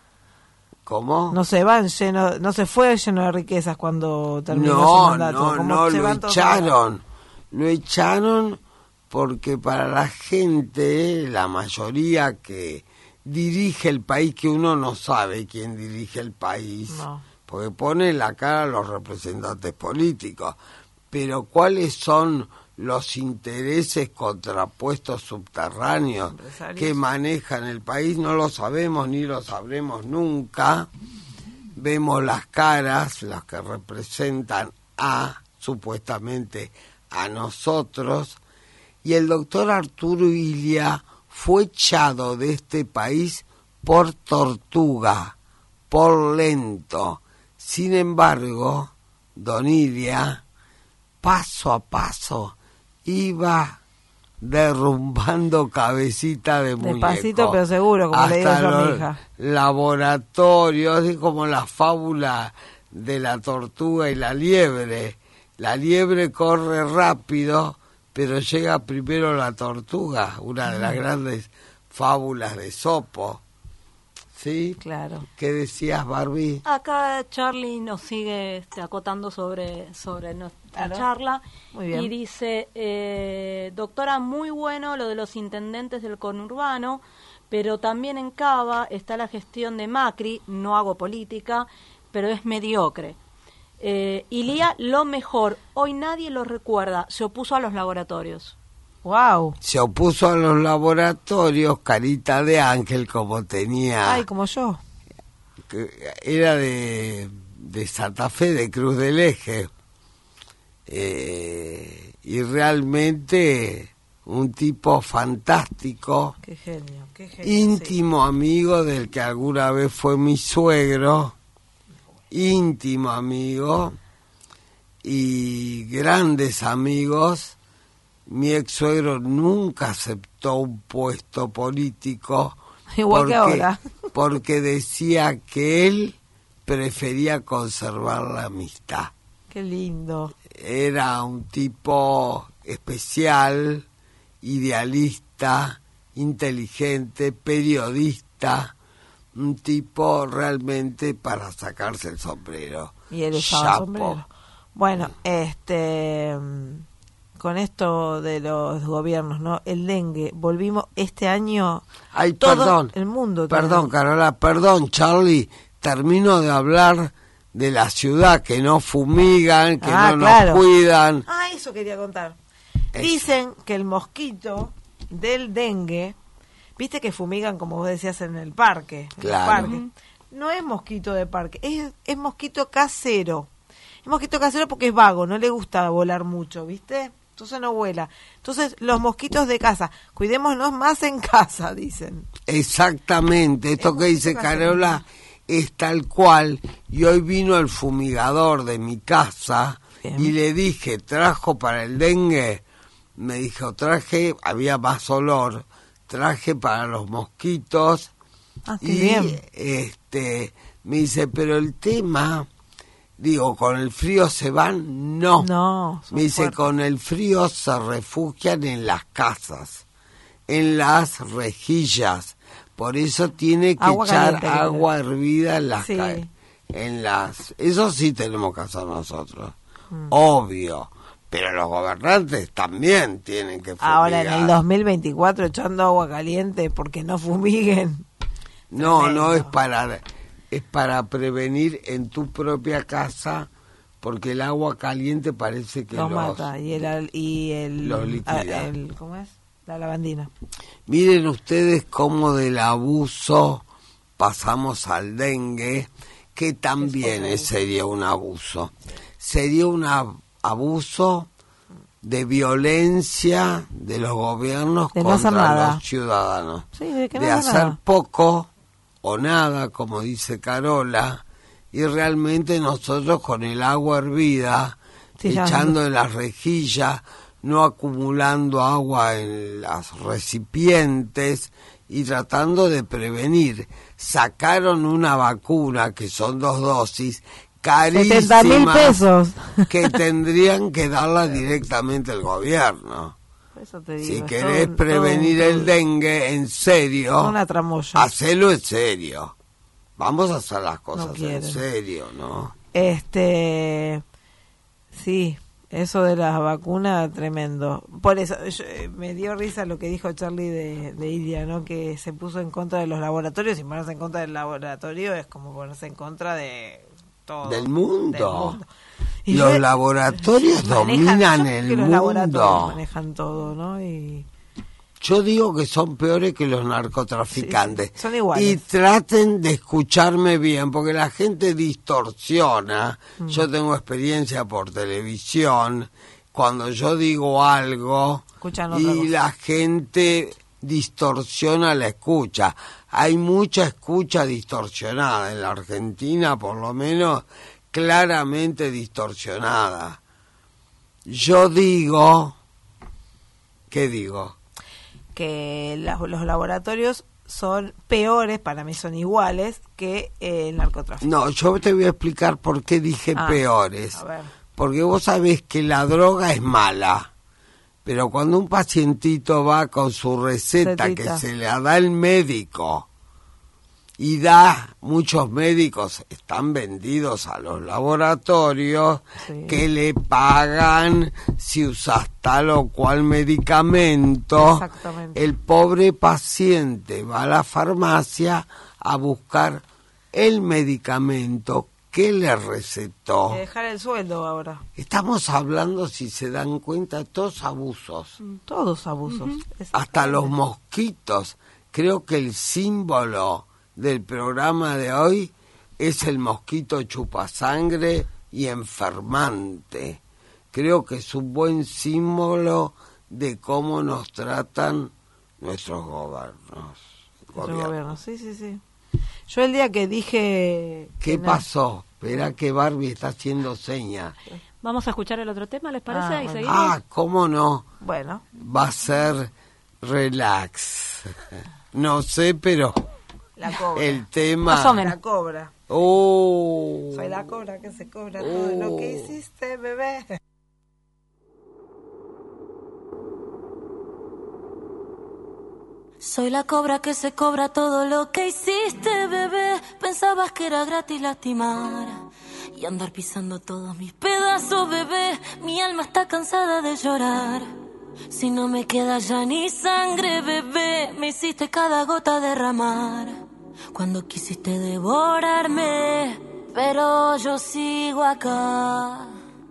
¿Cómo? No se van lleno, no se fue lleno de riquezas cuando terminó no, su mandato. No, como no, se lo van todos echaron. ahora. Lo echaron porque para la gente, la mayoría que dirige el país, que uno no sabe quién dirige el país, No. porque pone la cara a los representantes políticos, pero cuáles son los intereses contrapuestos subterráneos que manejan el país no lo sabemos ni lo sabremos nunca. Vemos las caras, las que representan a, supuestamente, a nosotros, y el doctor Arturo Ilia fue echado de este país por tortuga, por lento. Sin embargo, don Ilia, paso a paso, iba derrumbando cabecita de muñeco. Despacito pero seguro, como le digo yo a mi hija. Laboratorios, es como la fábula de la tortuga y la liebre. La liebre corre rápido, pero llega primero la tortuga, una de las grandes fábulas de Sopo. ¿Sí? Claro. ¿Qué decías, Barbie? Acá Charlie nos sigue este, acotando sobre, sobre nuestra Claro. charla. Muy bien. Y dice, eh, doctora, muy bueno lo de los intendentes del conurbano, pero también en Cava está la gestión de Macri, no hago política, pero es mediocre. Eh, Ilía, lo mejor, hoy nadie lo recuerda, se opuso a los laboratorios. Wow. Se opuso a los laboratorios, carita de ángel, como tenía... Ay, como yo. que era de, de Santa Fe, de Cruz del Eje. Eh, y realmente un tipo fantástico, Qué genio, qué genio. íntimo amigo del que alguna vez fue mi suegro, íntimo amigo y grandes amigos. Mi ex suegro nunca aceptó un puesto político. Igual porque, que ahora. porque decía que él prefería conservar la amistad. Sí. Qué lindo. Era un tipo especial, idealista, inteligente, periodista, un tipo realmente para sacarse el sombrero. Y él usaba Chapo. sombrero. Bueno, este, mm, con esto de los gobiernos, ¿no? El dengue, volvimos este año. Ay, todo perdón. el mundo. Perdón, tiene- Carola, perdón, Charlie. Termino de hablar de la ciudad, que no fumigan, que Ah, no claro. nos cuidan. Ah, eso quería contar. Eso. Dicen que el mosquito del dengue, viste que fumigan, como vos decías, en el parque. en los Claro. parques. No es mosquito de parque, es, es mosquito casero. Es mosquito casero porque es vago, no le gusta volar mucho, ¿viste? Entonces no vuela. Entonces, los mosquitos de casa, cuidémonos más en casa, dicen. Exactamente, esto Es que dice mosquito casero. Carola es tal cual. Y hoy vino el fumigador de mi casa. Bien. Y le dije, ¿trajo para el dengue? Me dijo, traje, había más olor, traje para los mosquitos. Ah, qué Y bien. este me dice, pero el tema, digo, ¿con el frío se van? No. No, son Me dice, fuertes. con el frío se refugian en las casas, en las rejillas. Por eso tiene que Agua echar caliente, creo. agua hervida en las, Sí. ca- en las... Eso sí tenemos que hacer nosotros, Mm. obvio. Pero los gobernantes también tienen que fumigar. Ahora en el dos mil veinticuatro echando agua caliente porque no fumiguen. No, Tremendo. no es para es para prevenir en tu propia casa, porque el agua caliente parece que Los los... mata y el al- y el, los liquida. ah, el- ¿cómo es? La lavandina. Miren ustedes cómo del abuso pasamos al dengue, que también es- sería un abuso. Sería un ab- abuso de violencia de los gobiernos De no hacer contra nada. los ciudadanos. Sí, de que no de hacer hacer nada. poco o nada, como dice Carola, y realmente nosotros con el agua hervida, Sí, ya. echando en las rejillas, no acumulando agua en las recipientes y tratando de prevenir. Sacaron una vacuna, que son dos dosis, setenta mil carísimas, pesos. que tendrían que darla directamente el gobierno. Por eso te digo, Si es querés todo- prevenir todo- el dengue en serio, una tramoya. hacelo en serio. Vamos a hacer las cosas No en quieren. serio, ¿no? Este, sí, eso de las vacunas, tremendo. Por eso, yo- eh, me dio risa lo que dijo Charlie de, de Ilia, ¿no? Que se puso en contra de los laboratorios, y ponerse en contra del laboratorio es como ponerse en contra de todo. Del mundo. del mundo. Y Los yo- laboratorios manejan- dominan yo creo el que los laboratorios mundo. manejan todo, ¿no? Y Yo digo que son peores que los narcotraficantes. Sí, sí, son iguales. Y traten de escucharme bien, porque la gente distorsiona. Mm. Yo tengo experiencia por televisión. Cuando yo digo algo Escuchan otra y cosa. la gente distorsiona la escucha. Hay mucha escucha distorsionada en la Argentina, por lo menos claramente distorsionada. Yo digo... ¿Qué digo? que las- los laboratorios son peores, para mí son iguales, que eh, el narcotráfico. No, yo te voy a explicar por qué dije Ah, peores. a ver. Porque vos sabés que la droga es mala, pero cuando un pacientito va con su receta Recetita. que se le da el médico y da, muchos médicos están vendidos a los laboratorios sí. que le pagan si usas tal o cual medicamento. Exactamente. El pobre paciente va a la farmacia a buscar el medicamento que le recetó. Que dejar el sueldo ahora. Estamos hablando, si se dan cuenta, todos abusos. Todos abusos. Uh-huh. Hasta los mosquitos. Creo que el símbolo del programa de hoy es el mosquito chupasangre y enfermante. Creo que es un buen símbolo de cómo nos tratan nuestros gobiernos. Nuestros gobiernos, sí, sí, sí. Yo el día que dije... ¿Qué que pasó? Espera que Barbie está haciendo señas. Vamos a escuchar el otro tema, ¿les parece? Ah, y bueno. seguimos. Ah, ¿cómo no? Bueno. Va a ser relax. No sé, pero... La cobra. El tema... Más o menos. La cobra. Oh. Soy la cobra que se cobra oh. todo lo que hiciste, bebé. Soy la cobra que se cobra todo lo que hiciste, bebé. Pensabas que era gratis lastimar y andar pisando todos mis pedazos, bebé. Mi alma está cansada de llorar. Si no me queda ya ni sangre, bebé, me hiciste cada gota derramar cuando quisiste devorarme, pero yo sigo acá.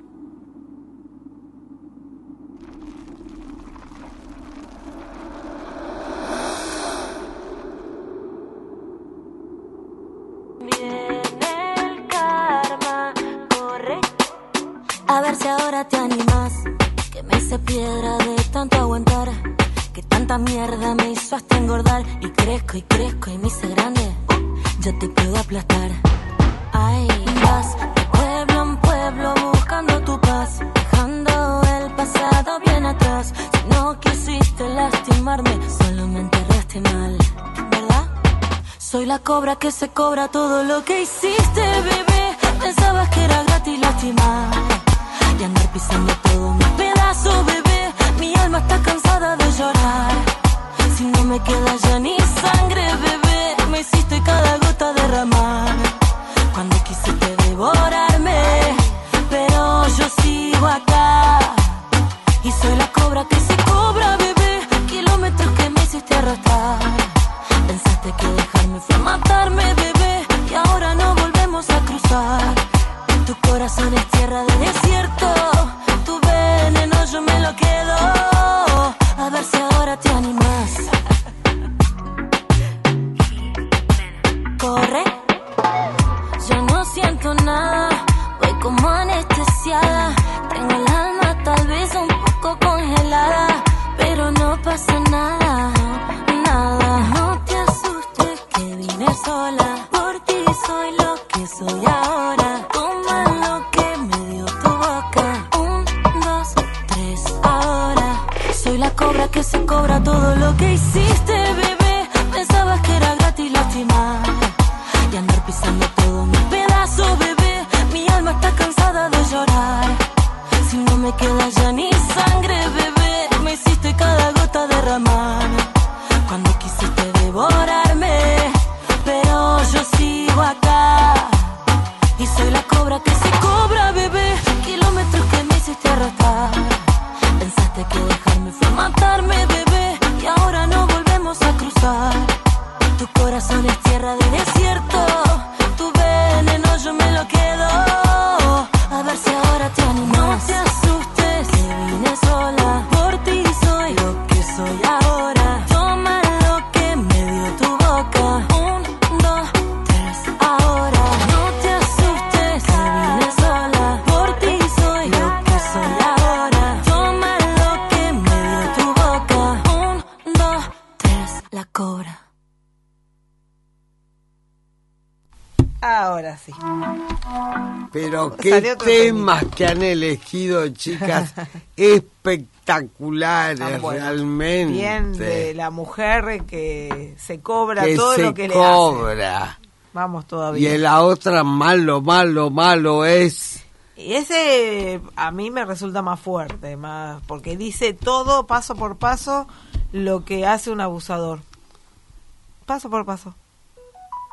Viene el karma, corre. A ver si ahora te animas, que me hice piedra de tanto aguantar, que tanta mierda me hizo hasta engordar. Y crezco y crezco y me hice grande, ya te puedo aplastar. Ay, vas de pueblo en pueblo buscando tu paz, dejando el pasado bien atrás. Si no quisiste lastimarme, solo me enterraste mal, ¿verdad? Soy la cobra que se cobra todo lo que hiciste, bebé. Pensabas que era gratis lastimar y andar pisando todos mis pedazos, bebé. Mi alma está cansada de llorar. Si no me queda ya ni sangre, bebé, me hiciste cada gota derramar cuando quisiste devorarme, pero yo sigo acá. Y soy la cobra que se cobra, bebé. Kilómetros que me hiciste arrastrar. Pensaste que dejarme fue matarme, bebé, y ahora no volvemos a cruzar. Tu corazón es tierra de desierto, tu veneno yo me lo quedo. A ver si ahora te animas. Corre. Yo no siento nada, voy como anestesiada. Tengo el alma tal vez un poco congelada, pero no pasa nada, nada. No te asustes que vine sola, por ti soy lo que soy ahora. Toma lo que me dio tu boca, un, dos, tres, ahora. Soy la cobra que se cobra todo lo que hiciste, bebé. Pensabas que era gratis lastimar y andar pisando todos mis pedazos, bebé. Mi alma está cansada de llorar. Si no me queda ya ni sangre, bebé, me hiciste cada gota derramar cuando quisiste devorarme, pero yo sigo acá. Y soy la cobra que se cobra, bebé. Kilómetros que me hiciste arrastrar. Pensaste que dejarme fue matarme, bebé, y ahora no volvemos a cruzar. Tu corazón es tierra de desierto, tu veneno yo me lo quedo. A ver si ahora te animas. No te asustes que vine sola, por ti soy lo que soy ahora. Toma lo que me dio tu boca, un, dos, tres, ahora. No te asustes que vine sola, por ti soy lo que soy ahora. Toma lo que me dio tu boca, un, dos, tres, la cobra. Ahora sí. Pero Salió qué otro temas que han elegido, chicas, espectaculares, Ah, bueno, realmente. Bien de la mujer que se cobra que todo se lo que cobra. le hace. Vamos Y todavía. en la otra, malo, malo, malo es... Y ese a mí me resulta más fuerte, más porque dice todo paso por paso lo que hace un abusador. Paso por paso.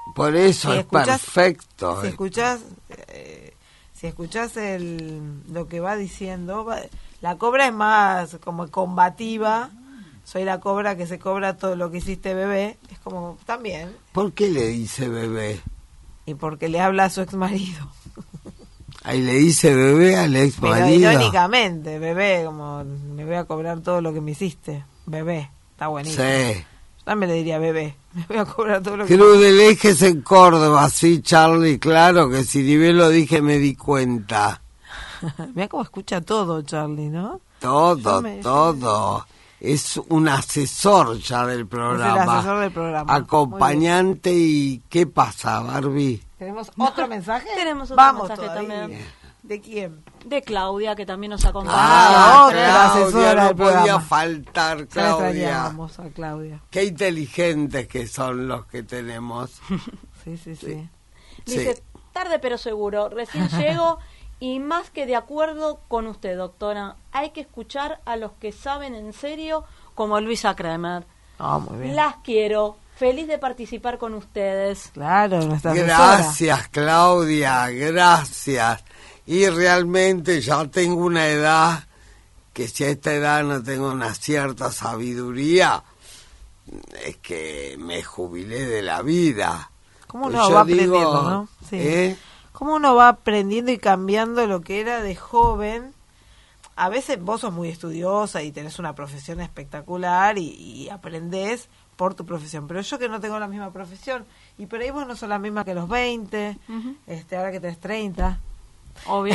Por eso Si es escuchás- perfecto. Si escuchás, eh, si escuchás el, lo que va diciendo, va- la cobra es más como combativa. Soy la cobra que se cobra todo lo que hiciste, bebé. Es como, también. ¿Por qué le dice bebé? Y porque le habla a su ex marido. Ahí le dice bebé al ex Pero marido. irónicamente, bebé, como me voy a cobrar todo lo que me hiciste. Bebé, está buenísimo. Sí. Yo también le diría bebé, me voy a cobrar todo lo que Cruz del Eje es en Córdoba, sí, Charlie, claro que si ni bien lo dije me di cuenta. Mira cómo escucha todo, Charlie, ¿no? Todo, Yo me- todo. Es un asesor ya del programa. Es el asesor del programa. Acompañante y... ¿Qué pasa, Barbie? ¿Tenemos otro mensaje? Tenemos otro Vamos mensaje todavía. también. ¿De quién? De Claudia, que también nos acompaña. Ah, otra Claudia, asesora no del podía programa. faltar, Ya la Claudia. extrañábamos a Claudia. Qué inteligentes que son los que tenemos. Sí, sí, sí. Dice, Sí. tarde pero seguro, recién llego y más que de acuerdo con usted, doctora, hay que escuchar a los que saben en serio, como Luisa Kremer. Ah, muy bien. Las quiero, feliz de participar con ustedes. Claro, nuestra asesora. Gracias, Claudia, gracias. Y realmente ya tengo una edad que si a esta edad no tengo una cierta sabiduría, es que me jubilé de la vida. ¿Cómo Pues uno yo va digo, aprendiendo, no? Sí. ¿eh? ¿Cómo uno va aprendiendo y cambiando lo que era de joven? A veces vos sos muy estudiosa y tenés una profesión espectacular y, y aprendés por tu profesión. Pero yo que no tengo la misma profesión, y por ahí vos no sos la misma que los veinte, Ujú. este, ahora que tenés treinta. Obvio.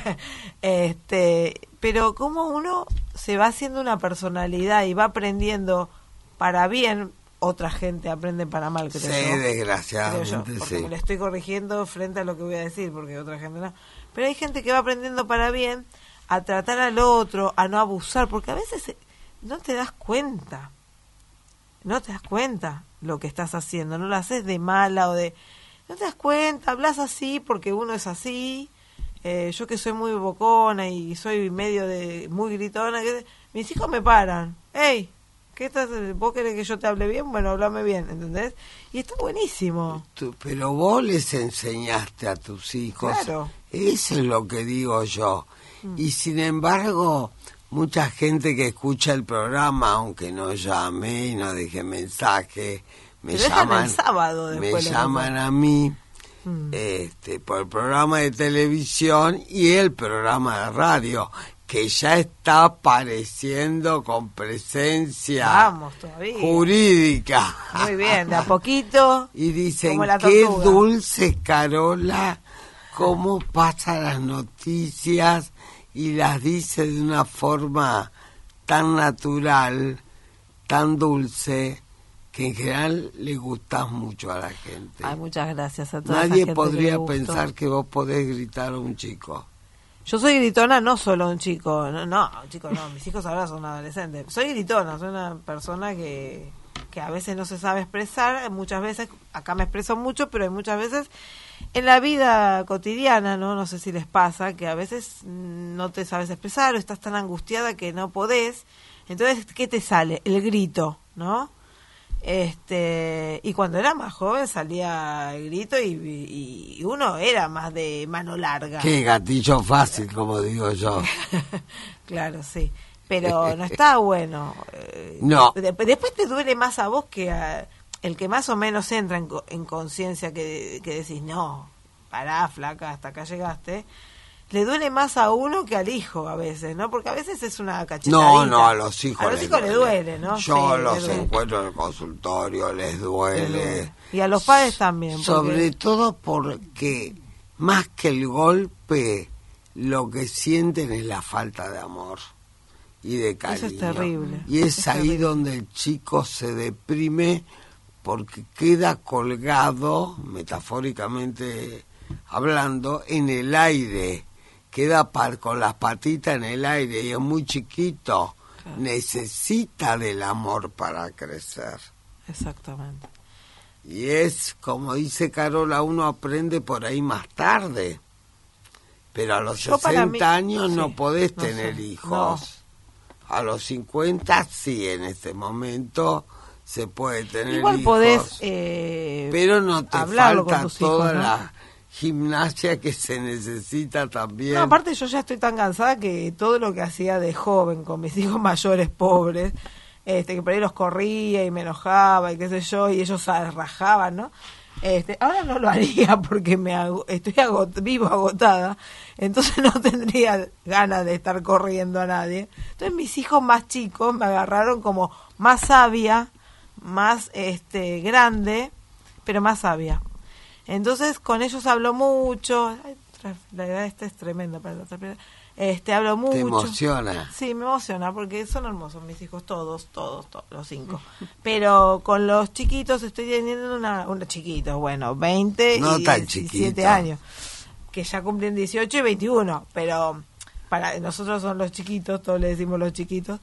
este, pero cómo uno se va haciendo una personalidad y va aprendiendo para bien, otra gente aprende para mal, creo Sí, yo. Creo yo, desgraciadamente porque sí. me lo estoy corrigiendo frente a lo que voy a decir, porque otra gente no. Pero hay gente que va aprendiendo para bien a tratar al otro, a no abusar, porque a veces eh, no te das cuenta, no te das cuenta lo que estás haciendo, no lo haces de mala o de... No te das cuenta, hablas así porque uno es así, eh, yo que soy muy bocona y soy medio de muy gritona, que, mis hijos me paran, hey, ¿qué estás? ¿Vos querés que yo te hable bien? Bueno, hablame bien, ¿entendés? Y está buenísimo. Tú- pero vos les enseñaste a tus hijos. Claro. Eso es lo que digo yo. Y sin embargo, mucha gente que escucha el programa, aunque no llame y no deje mensaje, me Te dejan llaman, el sábado me después, lo llaman mejor. a mí Mm. este, por el programa de televisión y el programa de radio, que ya está apareciendo con presencia Vamos, todavía. jurídica. Muy bien, de a poquito. Y dicen, Como la qué tortuga. dulce, Carola, cómo pasa las noticias y las dice de una forma tan natural, tan dulce, que en general le gustas mucho a la gente. Ay, muchas gracias a toda esa Nadie gente que podría le gustó. pensar que vos podés gritar a un chico. Yo soy gritona, no solo un chico, no, no, un chico no, mis hijos ahora son adolescentes. Soy gritona, soy una persona que, que a veces no se sabe expresar, muchas veces, acá me expreso mucho, pero hay muchas veces en la vida cotidiana, ¿no? No sé si les pasa, que a veces no te sabes expresar o estás tan angustiada que no podés. Entonces, ¿qué te sale? El grito, ¿no? Este, y cuando era más joven salía el grito y, y- y uno era más de mano larga. Qué gatillo fácil, como digo yo. Claro, sí. Pero no está bueno. Eh, No. de- después te duele más a vos que a el que más o menos entra en, co- en conciencia que, que decís, no, pará, flaca, hasta acá llegaste. Le duele más a uno que al hijo a veces, ¿no? Porque a veces es una cachetadita. No, no, a los hijos A los les hijos les duele, ¿no? Yo Sí, los les duele. encuentro en el consultorio, les duele. Y a los padres también. porque- Sobre todo porque más que el golpe, lo que sienten es la falta de amor y de cariño. Eso es terrible, Y es, es ahí terrible. donde el chico se deprime porque queda colgado, metafóricamente hablando, en el aire. Queda par- con las patitas en el aire y es muy chiquito. Claro. Necesita del amor para crecer. Exactamente. Y es, como dice Carola, uno aprende por ahí más tarde. Pero a los Yo para sesenta mí- años sí, no podés no tener sé, hijos. A los cincuenta sí, en este momento se puede tener Igual hijos, podés eh, pero no te hablarlo con falta tus toda hijos, ¿no? la gimnasia que se necesita también. No, aparte yo ya estoy tan cansada que todo lo que hacía de joven con mis hijos mayores pobres, este que por ahí los corría y me enojaba y qué sé yo, y ellos se rajaban, ¿no? Este, ahora no lo haría porque me ago- estoy agot vivo agotada, entonces no tendría ganas de estar corriendo a nadie. Entonces mis hijos más chicos me agarraron como más sabia, más este grande, pero más sabia. Entonces con ellos hablo mucho. Ay, tra- la edad esta es tremenda para la otra. Este, hablo mucho. Te emociona. Sí, me emociona porque son hermosos mis hijos, todos, todos, todos, los cinco. Pero con los chiquitos estoy teniendo una, una chiquitos, bueno, veinte No y tan diecisiete chiquito. años, que ya cumplen dieciocho y veintiuno, pero para nosotros son los chiquitos, todos le decimos los chiquitos,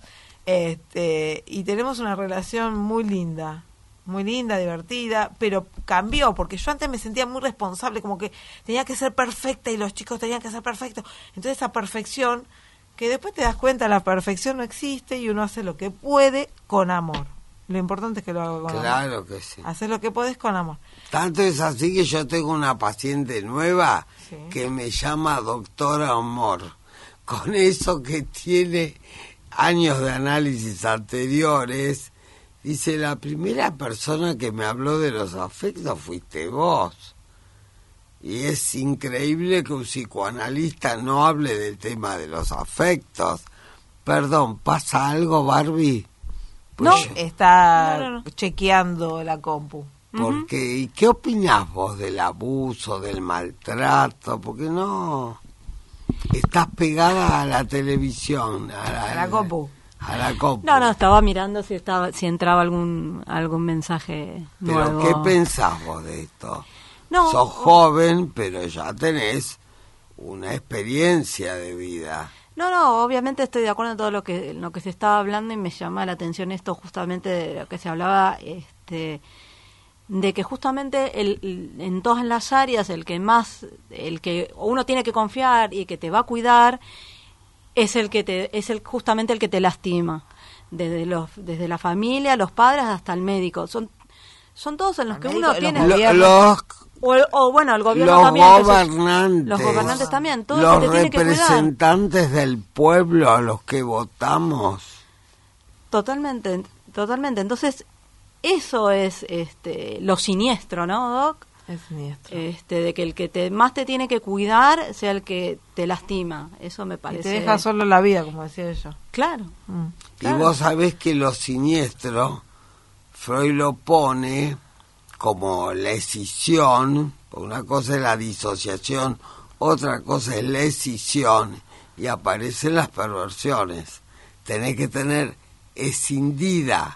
este, y tenemos una relación muy linda. Muy linda, divertida, pero cambió, porque yo antes me sentía muy responsable, como que tenía que ser perfecta y los chicos tenían que ser perfectos. Entonces esa perfección, que después te das cuenta, la perfección no existe y uno hace lo que puede con amor. Lo importante es que lo haga con amor. Claro que sí. Hacer lo que podés con amor. Tanto es así que yo tengo una paciente nueva Sí. que me llama doctora Amor. Con eso que tiene años de análisis anteriores, dice, la primera persona que me habló de los afectos fuiste vos. Y es increíble que un psicoanalista no hable del tema de los afectos. Perdón, ¿pasa algo, Barbie? Pues No, yo- está No, no, no. chequeando la compu. Porque, ¿y qué opinás vos del abuso, del maltrato? Porque no estás pegada a la televisión, a la, A la compu. A la compu. No, no, estaba mirando si estaba si entraba algún algún mensaje Pero nuevo. ¿qué pensás vos de esto? No, Sos joven, pero ya tenés una experiencia de vida. No, no, obviamente estoy de acuerdo en todo lo que lo que se estaba hablando y me llama la atención esto justamente de lo que se hablaba, este, de que justamente el, el- en todas las áreas el que más, el que uno tiene que confiar y que te va a cuidar es el que te, es el justamente el que te lastima, desde los, desde la familia, los padres hasta el médico, son, son todos en los El que médico uno y los tiene, gobiernos. Lo- los o, o bueno, el gobierno los también, que sos- gobernantes, los gobernantes también, todo los el que te tiene que cuidar. representantes del pueblo a los que votamos. Totalmente, totalmente. Entonces, eso es este lo siniestro, ¿no, Doc? Es siniestro. Este, de que el que te más te tiene que cuidar sea el que te lastima. Eso me Y parece. te deja solo la vida, como decía ella. Claro. Mm. Claro. Y vos sabés que lo siniestro, Freud lo pone como la escisión, una cosa es la disociación, otra cosa es la escisión, y aparecen las perversiones. Tenés que tener escindida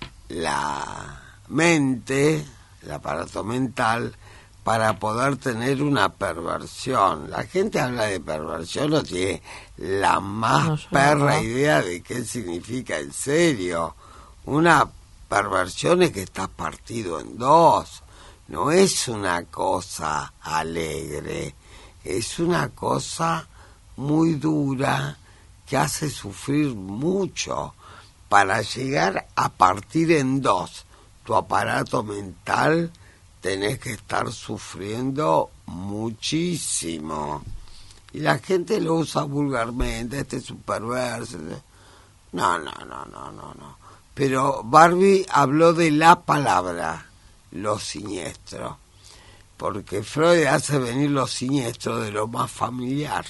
la mente, el aparato mental, para poder tener una perversión. La gente habla de perversión, no tiene la más No, yo perra no. idea de qué significa en serio. Una perversión es que estás partido en dos. No es una cosa alegre, es una cosa muy dura que hace sufrir mucho. Para llegar a partir en dos tu aparato mental, tenés que estar sufriendo muchísimo. Y la gente lo usa vulgarmente, este es un perverso. No, no, no, no, no, no. Pero Barbie habló de la palabra, lo siniestro. Porque Freud hace venir lo siniestro de lo más familiar.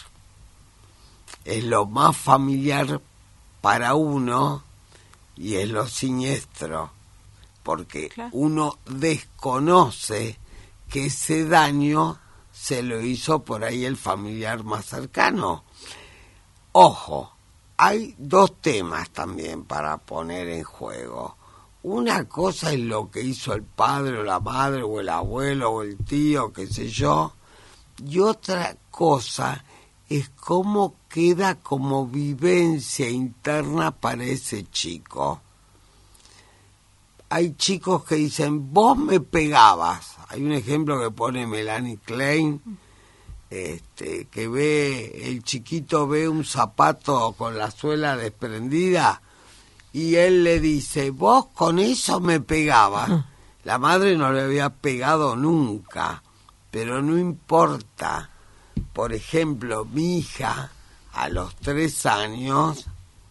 Es lo más familiar para uno y es lo siniestro. Porque Claro. uno desconoce que ese daño se lo hizo por ahí el familiar más cercano. Ojo, hay dos temas también para poner en juego. Una cosa es lo que hizo el padre o la madre o el abuelo o el tío, qué sé yo, y otra cosa es cómo queda como vivencia interna para ese chico. Hay chicos que dicen, vos me pegabas. Hay un ejemplo que pone Melanie Klein, este, que ve, el chiquito ve un zapato con la suela desprendida y él le dice, vos con eso me pegabas. La madre no le había pegado nunca, pero no importa. Por ejemplo, mi hija, a los tres años,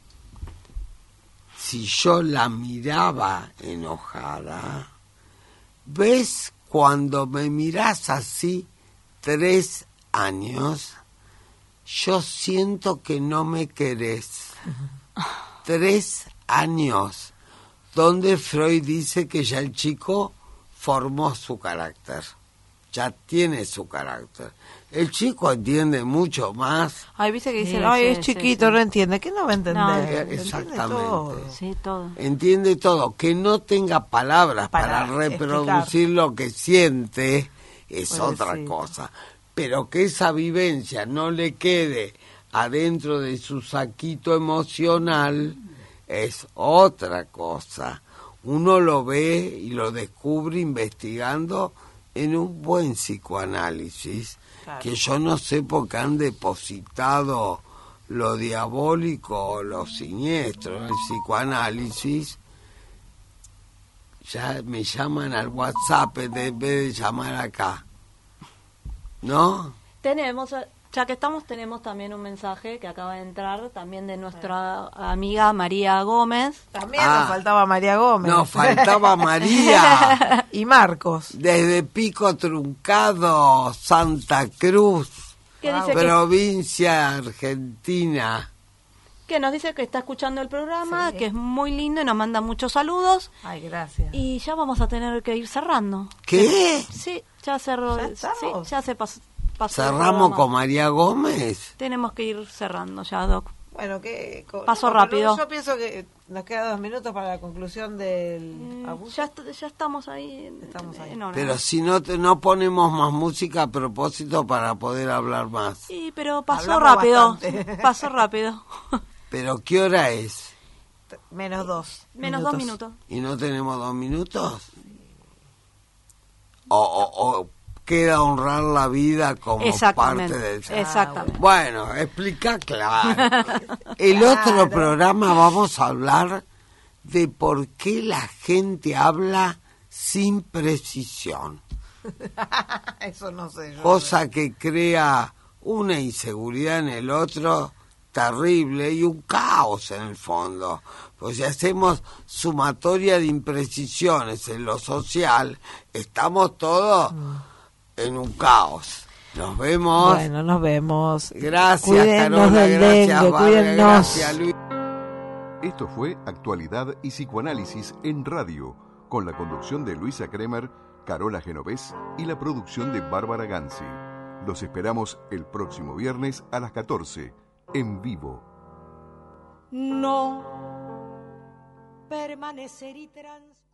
si yo la miraba enojada, ¿ves cuando me mirás así, tres años, yo siento que no me querés? Tres años, donde Freud dice que ya el chico formó su carácter, ya tiene su carácter. El chico entiende mucho más. Ay, viste que dicen, Sí, ay, sí, es sí, chiquito, sí. no entiende. ¿Qué no va a entender? No, Entiende exactamente. todo. Sí, todo. Entiende todo, que no tenga palabras para, Para reproducir lo que siente es Pues otra sí. cosa, pero que esa vivencia no le quede adentro de su saquito emocional es otra cosa. Uno lo ve y lo descubre investigando en un buen psicoanálisis, Claro. que yo no sé por qué han depositado lo diabólico o lo siniestro en el psicoanálisis. Ya me llaman al WhatsApp en vez de llamar acá, ¿no? Tenemos, ya que estamos, tenemos también un mensaje que acaba de entrar, también de nuestra amiga María Gómez. También Ah. nos faltaba María Gómez. Nos faltaba María, Y Marcos. desde Pico Truncado, Santa Cruz, Que Wow. dice que, provincia argentina. que nos dice que está escuchando el programa, Sí. que es muy lindo y nos manda muchos saludos. Ay, gracias. Y ya vamos a tener que ir cerrando. ¿Qué? Sí, ya cerró. ¿Ya Sí, estamos? ya se pas- pasó. el ¿Cerramos programa. con María Gómez? Tenemos que ir cerrando ya, Doc. Bueno, que co- Paso pero rápido. Yo pienso que nos quedan dos minutos para la conclusión del Mm, abuso. Ya, est- ya estamos ahí. en- Estamos ahí. en hora. Pero si no te- no ponemos más música a propósito para poder hablar más. Sí, pero pasó Hablamos rápido. bastante. Pasó rápido. ¿Pero qué hora es? Menos dos. Menos dos minutos. ¿Y no tenemos dos minutos? O, o- o queda honrar la vida como Exactamente. parte del... Exactamente. Bueno, explica claro. El otro programa vamos a hablar de por qué la gente habla sin precisión, Eso no sé. Yo cosa que crea una inseguridad en el otro terrible y un caos en el fondo. Pues si hacemos sumatoria de imprecisiones en lo social, estamos todos en un caos. Nos vemos. Bueno, nos vemos. Gracias, Cuídennos Carola. del Gracias, dengue, Bárbara. cuídennos. Gracias, Luis. Esto fue Actualidad y Psicoanálisis en Radio, con la conducción de Luisa Kremer, Carola Genovés y la producción de Bárbara Ganzi. Los esperamos el próximo viernes a las catorce, en vivo. No permanecer y trans